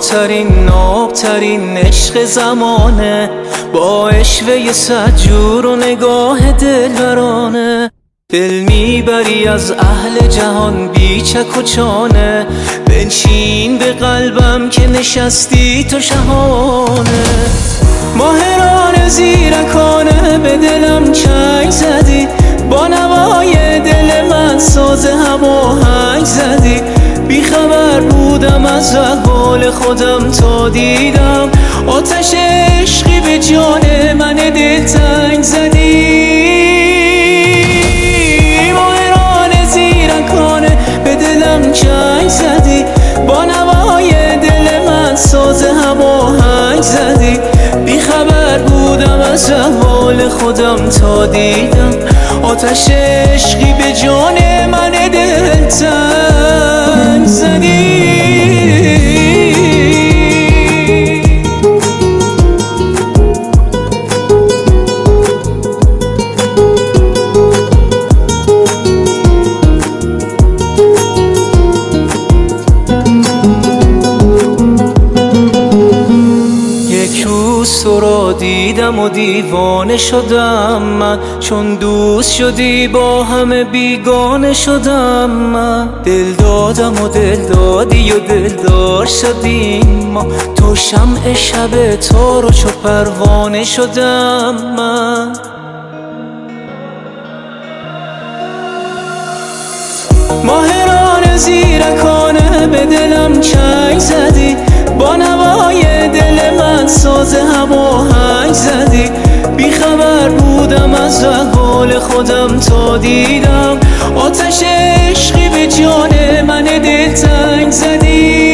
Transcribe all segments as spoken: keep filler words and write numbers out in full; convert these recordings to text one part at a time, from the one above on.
ترین نابترین عشق زمانه، با اشوه صد جور و نگاه دلبرانه. دل میبری از اهل جهان بی چک و چانه، بنشین به قلبم که نشستی تو شهانه. ماهران زیرکانه به دلم چنگ زدی، با نوای دل من ساز هماهنگ زدی. بیخبر بودم از احوال خودم تا دیدم آتش عشقی به جان من دلتنگ زدی. ماهران زیرکانه به دلم چنگ زدی، با نوای دل من ساز هماهنگ زدی. بیخبر بودم از احوال خودم تا دیدم آتش عشقی به جان من دلتنگ زدی. تو را دیدم و دیوانه شدم من، چون دوست شدی با همه بیگانه شدم من. دل دادم و دل دادی و دلدار شدیم ما، تو شمع شب تار و چو پروانه شدم من. ماهران زیرکانه به دلم چنگ زدی، با نوای دل من ساز هماهنگ زدی. بیخبر بودم از احوال خودم تا دیدم آتش عشقی به جان من دلتنگ زدی.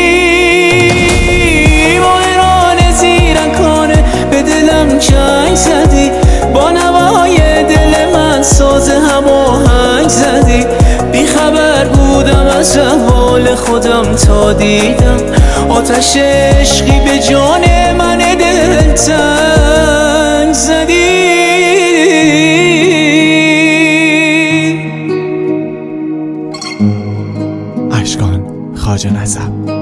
ماهران زیرکانه به دلم چنگ زدی، با نوای دل من ساز هماهنگ زدی. بیخبر بودم از احوال خودم تا دیدم آتش عشقی به جان من دلتنگ زدی. اشکان خواجه نسب.